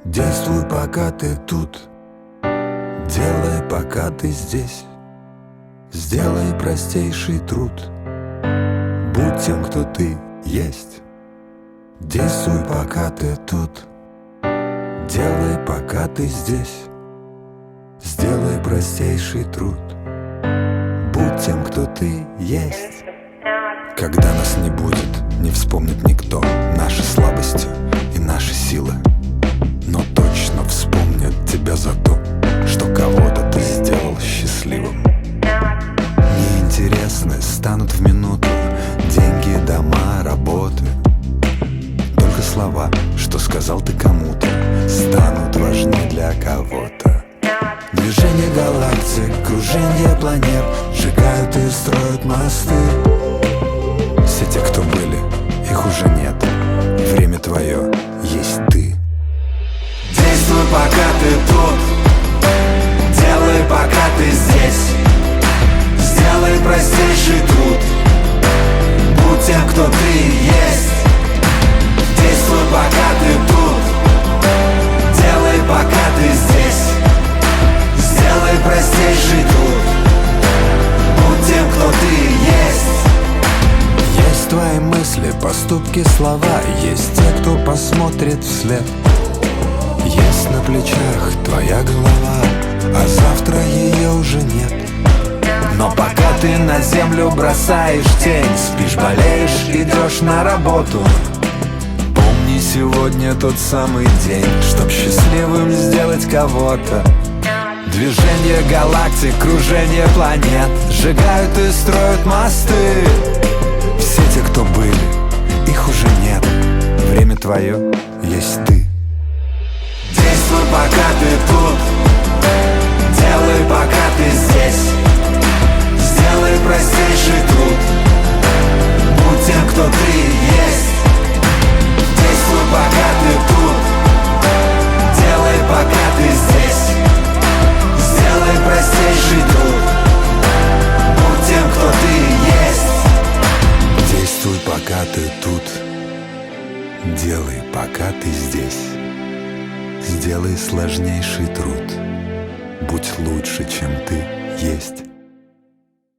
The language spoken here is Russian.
Действуй, пока ты тут. Делай, пока ты здесь. Сделай простейший труд. Будь тем, кто ты есть. Действуй, пока ты тут. Делай, пока ты здесь. Сделай простейший труд. Будь тем, кто ты есть. Когда нас не будет, не вспомнит никто наши слабости и наши силы. Но точно вспомнят тебя за то, что кого-то ты сделал счастливым. Неинтересны станут в минуту деньги, дома, работы. Только слова, что сказал ты кому-то, станут важны для кого-то. Движение галактик, кружение планет сжигают и строят мосты. Все те, кто были, их уже нет. Время твое есть ты. Действуй, пока ты тут. Делай, пока ты здесь. Сделай простейший труд. Будь тем, кто ты есть. Действуй, пока ты тут. Делай, пока ты здесь. Сделай простейший труд. Будь тем, кто ты есть. Есть твои мысли, поступки, слова. Есть те, кто посмотрит вслед. Есть на плечах твоя голова, а завтра ее уже нет. Но пока ты на землю бросаешь тень, спишь, болеешь, идешь на работу, помни, сегодня тот самый день, чтоб счастливым сделать кого-то. Движение галактик, кружение планет сжигают и строят мосты. Все те, кто были, их уже нет. Время твое есть ты. Действуй, пока ты тут. Делай, пока ты здесь. Сделай простейший труд. Будь тем, кто ты есть. Действуй, пока ты тут. Делай, пока ты здесь. Сделай простейший труд. Будь тем, кто ты есть. Действуй, пока ты тут. Делай, пока ты здесь. Сделай сложнейший труд. Будь лучше, чем ты есть.